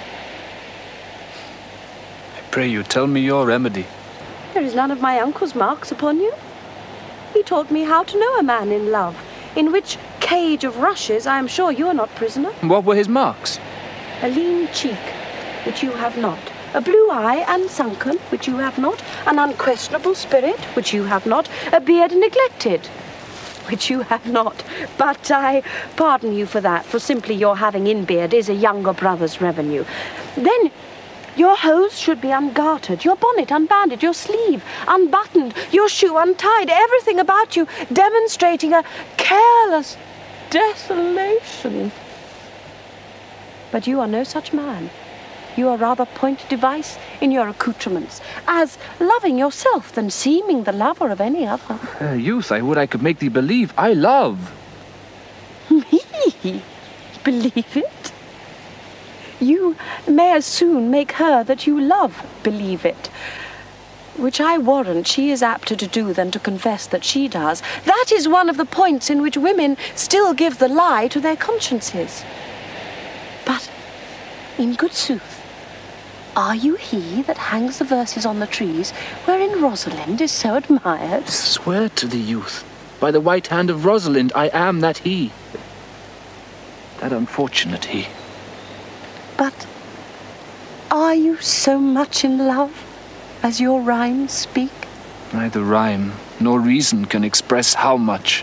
I pray you, tell me your remedy. There is none of my uncle's marks upon you. He taught me how to know a man in love, in which cage of rushes I am sure you are not prisoner. What were his marks? A lean cheek, which you have not. A blue eye and sunken, which you have not. An unquestionable spirit, which you have not. A beard neglected, which you have not. But I pardon you for that, for simply your having in beard is a younger brother's revenue. Then your hose should be ungartered, your bonnet unbanded, your sleeve unbuttoned, your shoe untied, everything about you demonstrating a careless desolation. But you are no such man. You are rather point device in your accoutrements, as loving yourself than seeming the lover of any other. Uh, youth, I would I could make thee believe I love. Me? Believe it? you may as soon make her that you love believe it, which I warrant she is apter to do than to confess that she does. That is one of the points in which women still give the lie to their consciences. But, in good sooth, are you he that hangs the verses on the trees wherein Rosalind is so admired? Swear to the youth, by the white hand of Rosalind, I am that he. That unfortunate he. But are you so much in love as your rhymes speak? Neither rhyme nor reason can express how much.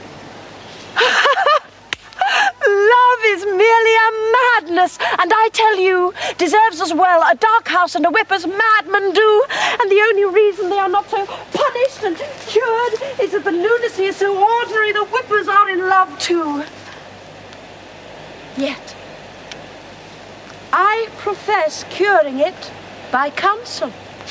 Love is merely a madness, and I tell you, deserves as well a dark house and a whip as madmen do. And the only reason they are not so punished and cured is that the lunacy is so ordinary the whippers are in love too. Yet, I profess curing it by counsel.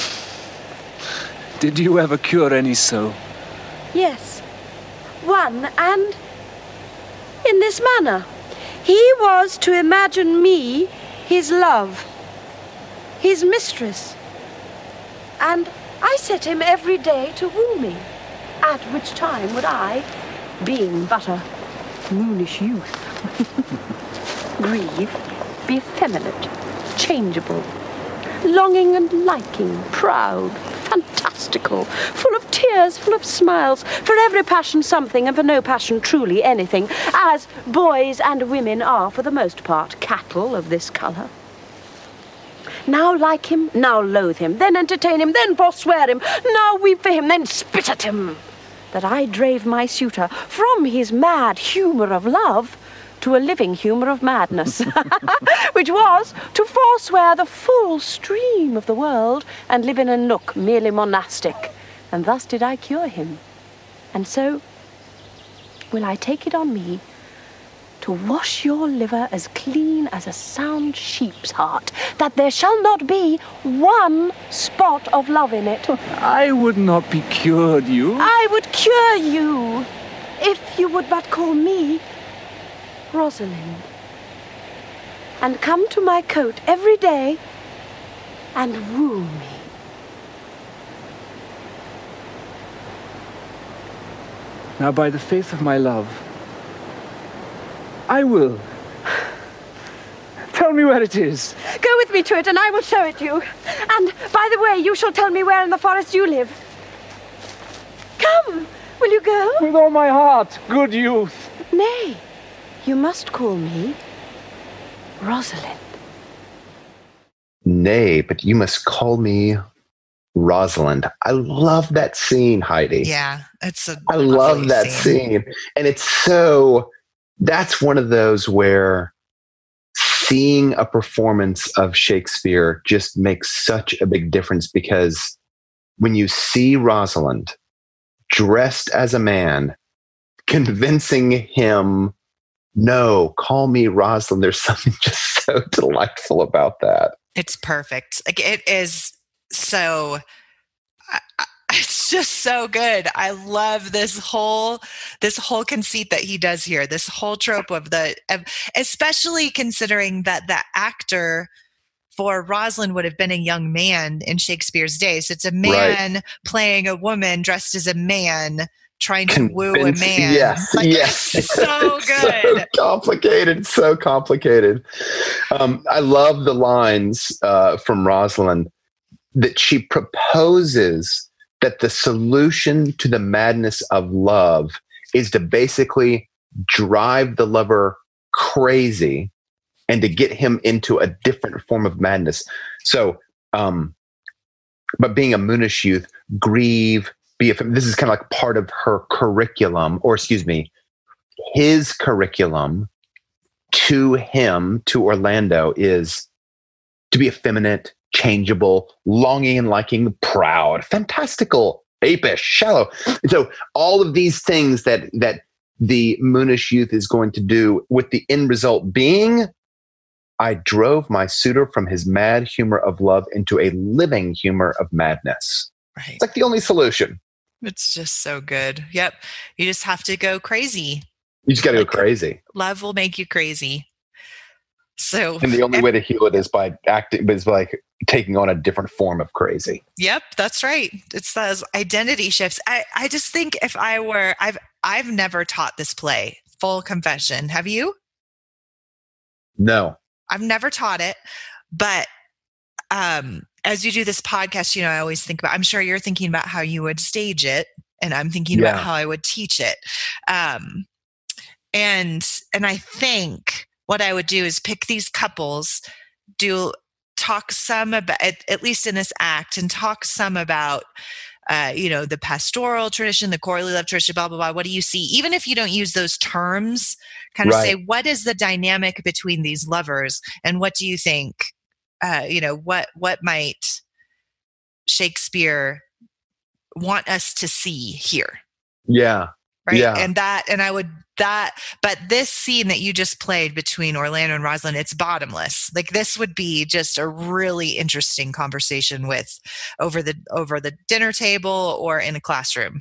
Did you ever cure any so? Yes, one, and in this manner. He was to imagine me his love, his mistress, and I set him every day to woo me, at which time would I, being but a moonish youth, grieve, be effeminate, changeable, longing and liking, proud, fantastical, full of tears, full of smiles, for every passion something, and for no passion truly anything, as boys and women are for the most part cattle of this colour. Now like him, now loathe him, then entertain him, then forswear him, now weep for him, then spit at him, that I drave my suitor from his mad humour of love to a living humour of madness, which was to forswear the full stream of the world and live in a nook merely monastic. And thus did I cure him. And so will I take it on me to wash your liver as clean as a sound sheep's heart, that there shall not be one spot of love in it. I would not be cured, you. I would cure you, if you would but call me Rosalind, and come to my coat every day and woo me. Now, by the faith of my love, I will. Tell me where it is. Go with me to it, and I will show it you. And, by the way, you shall tell me where in the forest you live. Come, will you go? With all my heart, good youth. Nay, you must call me Rosalind. Nay, but you must call me Rosalind. I love that scene, Heidi. Yeah, it's a I love that scene. scene. And it's so, that's one of those where seeing a performance of Shakespeare just makes such a big difference, because when you see Rosalind dressed as a man, convincing him, no, call me Rosalind, there's something just so delightful about that. It's perfect. Like, it is so, I, I, it's just so good. I love this whole, this whole conceit that he does here, this whole trope of the, of, especially considering that the actor for Rosalind would have been a young man in Shakespeare's days. It's a man right. playing a woman dressed as a man, trying to Convince, woo a man. Yes, like, yes. It's so good. So complicated, so complicated. Um, I love the lines uh, from Rosalind that she proposes that the solution to the madness of love is to basically drive the lover crazy and to get him into a different form of madness. So, um, but being a moonish youth, grieve, be a, this is kind of like part of her curriculum, or excuse me, his curriculum to him, to Orlando, is to be effeminate, changeable, longing and liking, proud, fantastical, apish, shallow. And so all of these things that that the moonish youth is going to do, with the end result being, I drove my suitor from his mad humor of love into a living humor of madness. Right. It's like the only solution. It's just so good. Yep. You just have to go crazy. You just got to like, go crazy. Love will make you crazy. So, and the only and, way to heal it is by acting, is by like taking on a different form of crazy. Yep, that's right. It's those identity shifts. I, I just think if I were, I've, I've never taught this play. Full confession. Have you? No, I've never taught it, but um, as you do this podcast, you know, I always think about, I'm sure you're thinking about how you would stage it, and I'm thinking Yeah. about how I would teach it. Um, and, and I think what I would do is pick these couples, do talk some about, at, at least in this act, and talk some about, uh, you know, the pastoral tradition, the Corley love tradition, blah, blah, blah. What do you see? Even if you don't use those terms, kind of Right. say, what is the dynamic between these lovers? And what do you think, uh, you know, what, what might Shakespeare want us to see here? Yeah. Right. Yeah. And that, and I would, that, but this scene that you just played between Orlando and Rosalind, it's bottomless. Like, this would be just a really interesting conversation with over the, over the dinner table or in a classroom.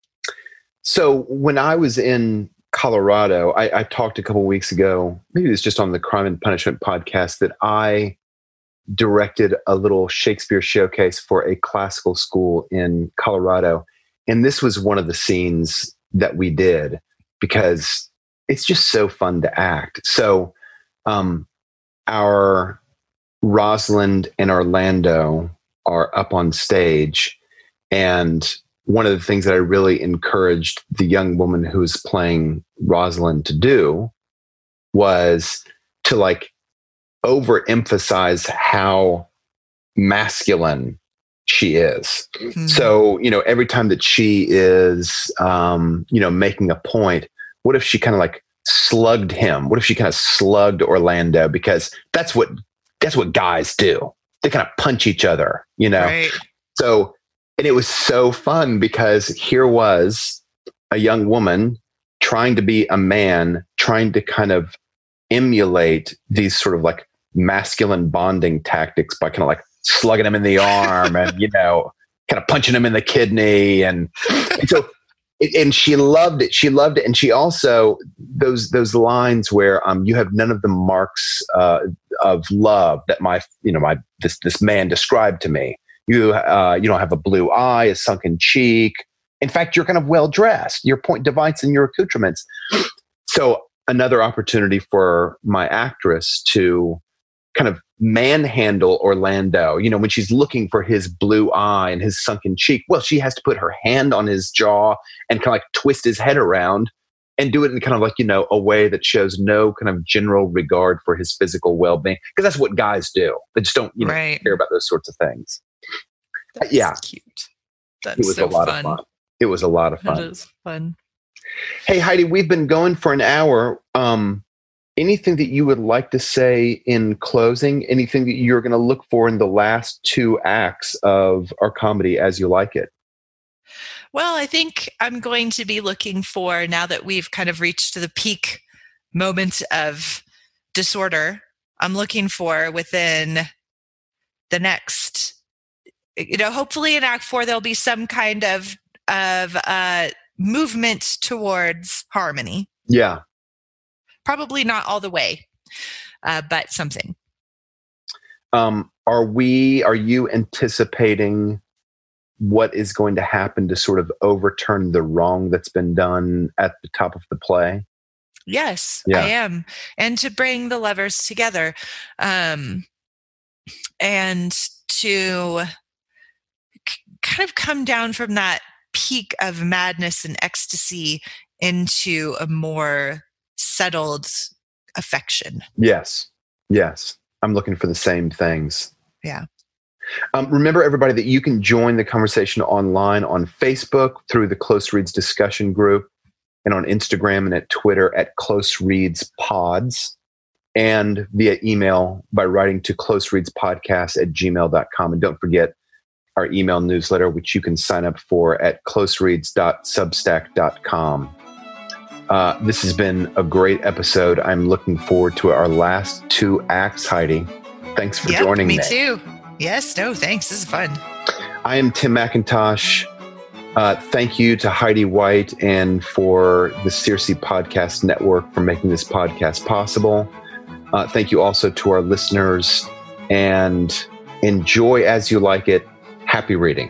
So when I was in Colorado, I, I talked a couple weeks ago, maybe it was just on the Crime and Punishment podcast, that I directed a little Shakespeare showcase for a classical school in Colorado. And this was one of the scenes that we did, because it's just so fun to act. So um, our Rosalind and Orlando are up on stage. And one of the things that I really encouraged the young woman who was playing Rosalind to do was to like overemphasize how masculine she is. Mm-hmm. So, you know, every time that she is, um, you know, making a point, what if she kind of like slugged him? What if she kind of slugged Orlando? Because that's what, that's what guys do. They kind of punch each other, you know? Right. So, and it was so fun because here was a young woman trying to be a man, trying to kind of emulate these sort of like masculine bonding tactics by kind of like slugging him in the arm and, you know, kind of punching him in the kidney. And, and so, and she loved it. She loved it. And she also, those, those lines where, um, you have none of the marks, uh, of love that my, you know, my, this, this man described to me. You, uh, you don't have a blue eye, a sunken cheek. In fact, you're kind of well dressed. Your point device and your accoutrements. So another opportunity for my actress to kind of manhandle Orlando, you know, when she's looking for his blue eye and his sunken cheek. Well, she has to put her hand on his jaw and kind of like twist his head around and do it in kind of like, you know, a way that shows no kind of general regard for his physical well-being. Because that's what guys do. They just don't, you know, right. care about those sorts of things. That's yeah. cute. That's it was so a lot fun. of fun. It was a lot of fun. It is fun. Hey, Heidi, we've been going for an hour. Um, anything that you would like to say in closing? Anything that you're going to look for in the last two acts of our comedy As You Like It? Well, I think I'm going to be looking for, now that we've kind of reached the peak moment of disorder, I'm looking for within the next, you know, hopefully in Act Four, there'll be some kind of, of uh, movement towards harmony. Yeah. Probably not all the way, uh, but something. Um, are we, are you anticipating what is going to happen to sort of overturn the wrong that's been done at the top of the play? Yes, yeah. I am. And to bring the lovers together, um, and to c- kind of come down from that peak of madness and ecstasy into a more settled affection. Yes. Yes. I'm looking for the same things. Yeah. Um, remember, everybody, that you can join the conversation online on Facebook through the Close Reads discussion group, and on Instagram and at Twitter at Close Reads Pods, and via email by writing to closereadspodcast at gmail dot com. And don't forget our email newsletter, which you can sign up for at closereads dot substack dot com. Uh, this has been a great episode. I'm looking forward to our last two acts, Heidi. Thanks for yep, joining me. Me too. Yes, no, thanks. This is fun. I am Tim McIntosh. Uh, thank you to Heidi White and for the Circe Podcast Network for making this podcast possible. Uh, thank you also to our listeners, and enjoy as you like it. Happy reading.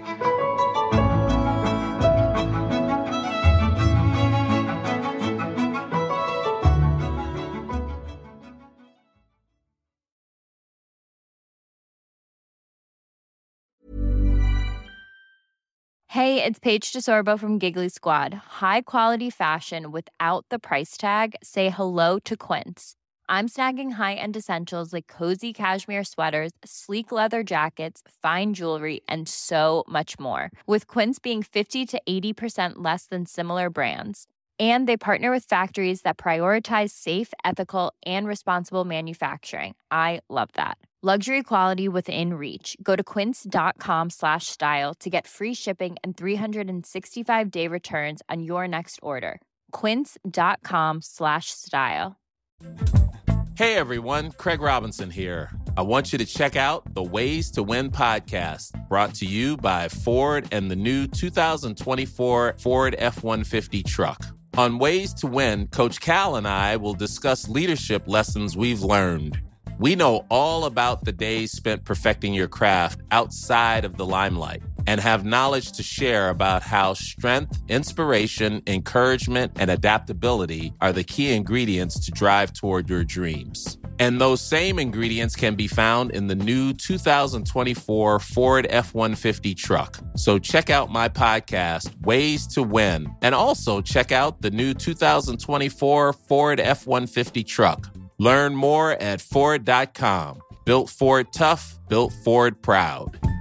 Hey, it's Paige DeSorbo from Giggly Squad. High quality fashion without the price tag. Say hello to Quince. I'm snagging high-end essentials like cozy cashmere sweaters, sleek leather jackets, fine jewelry, and so much more. With Quince being fifty to eighty percent less than similar brands. And they partner with factories that prioritize safe, ethical, and responsible manufacturing. I love that. Luxury quality within reach. Go to quince.com slash style to get free shipping and three sixty-five day returns on your next order. Quince.com slash style. Hey everyone, Craig Robinson here. I want you to check out the Ways to Win podcast, brought to you by Ford and the new two thousand twenty-four Ford F one fifty truck. On Ways to Win, Coach Cal and I will discuss leadership lessons we've learned. We know all about the days spent perfecting your craft outside of the limelight and have knowledge to share about how strength, inspiration, encouragement, and adaptability are the key ingredients to drive toward your dreams. And those same ingredients can be found in the new two thousand twenty-four Ford F one fifty truck. So check out my podcast, Ways to Win, and also check out the new two thousand twenty-four Ford F one fifty truck. Learn more at Ford dot com. Built Ford tough, built Ford proud.